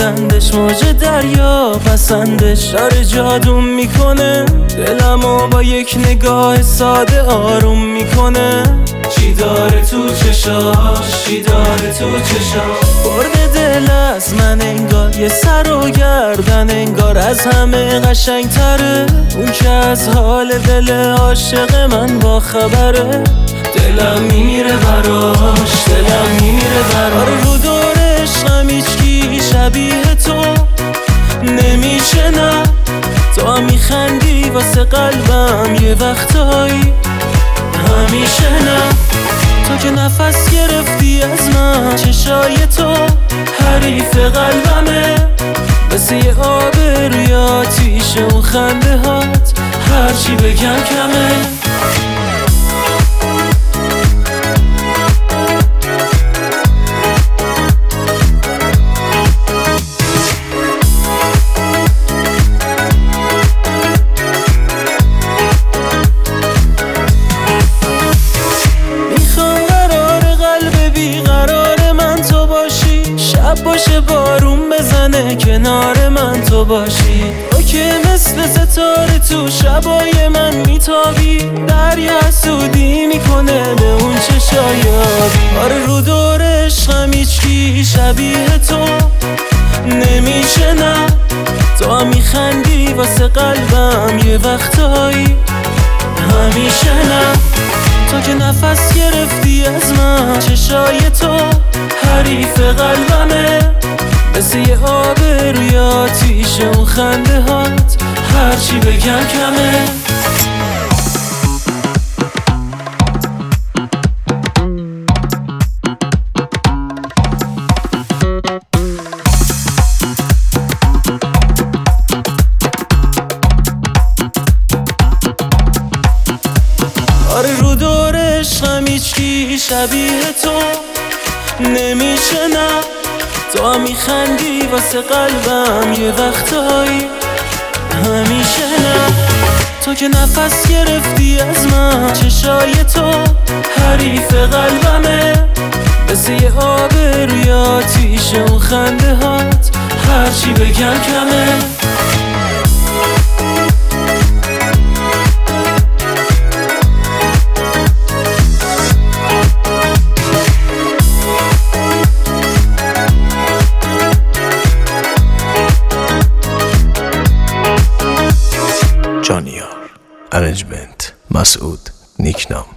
بلندش موج دریا پسندش داره جادوم میکنه، دلمو با یک نگاه ساده آروم میکنه. چی داره تو چشاش، چی داره تو چشاش، برده دل از من انگار، یه سر و گردن انگار از همه قشنگ تره. اون که از حال دل عاشق من با خبره، دلم میمیره براش، دلم میمیره براش. رو دور عشقم هیچکی شبیه تو نمیشه، نه تو هم میخندی واسه قلبم یه وقتایی، همیشه نه. تو که نفس گرفتی از من، چشای تو حریف قلبمه، مثل یه آب روی آتیشه اون خنده هات، هرچی بگم کمه. باشه بارون بزنه کنار من تو باشی، تو که مثل ستاره تو شبای من میتابی، دریا حسودی میکنه به اون چشای آبی. آره رو دور عشقم هیچکی شبیه تو نمیشه، نه تو هم میخندی واسه قلبم یه وقتایی، همیشه نه. تو که نفس گرفتی از من، چشای تو حریف قلبمه، مثل یه آب روی آتیشه اون خنده هات، هرچی بگم کمه. آره رو دور عشقم هیچکی شبیه تو نمیشه، نه تو هم میخندی واسه قلبم یه وقتایی، همیشه نه. تو که نفس گرفتی از من، چشای تو حریف قلبمه، مثل یه آب روی آتیشه اون خنده هات، هرچی بگم کمه. جانیار، ارنجمنت، مسعود، نیکنام.